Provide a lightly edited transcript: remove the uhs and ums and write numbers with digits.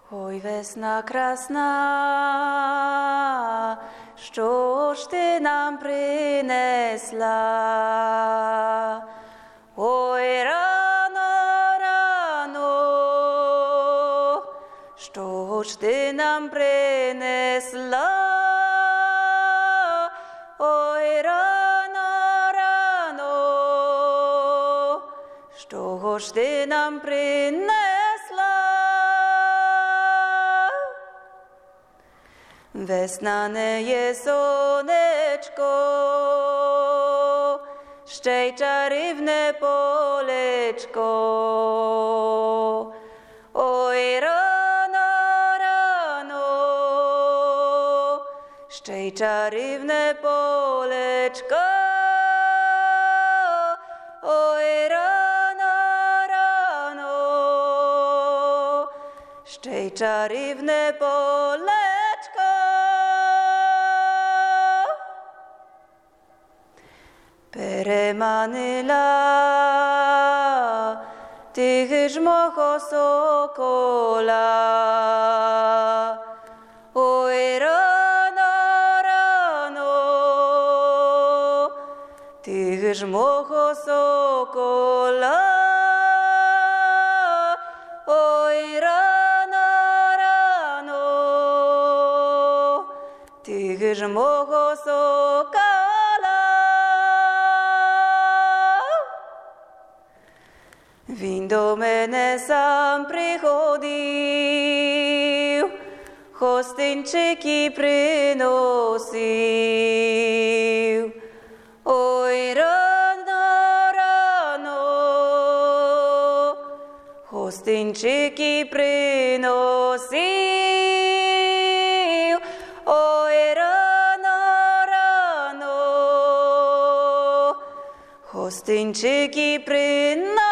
Ой, весна красна, що ж ти нам принесла? Ой, рано, рано, що ж ти нам принесла? Ой, рано, рано, що ж ти нам принесла? Весняне є сонечко, ще й чарівне полечко. Ой, рано, рано, ще й чарівне полечко. Ой, рано, рано, ще й чарівне полечко. Переманила тих ж мого сокола. Ой, рано, рано, тих ж мого сокола. Ой, рано, рано, тих ж мого сокола. Він до мене сам приходив, гостинчики приносив. Ой, рано, рано, гостинчики приносив. Ой, рано, рано, гостинчики приносив.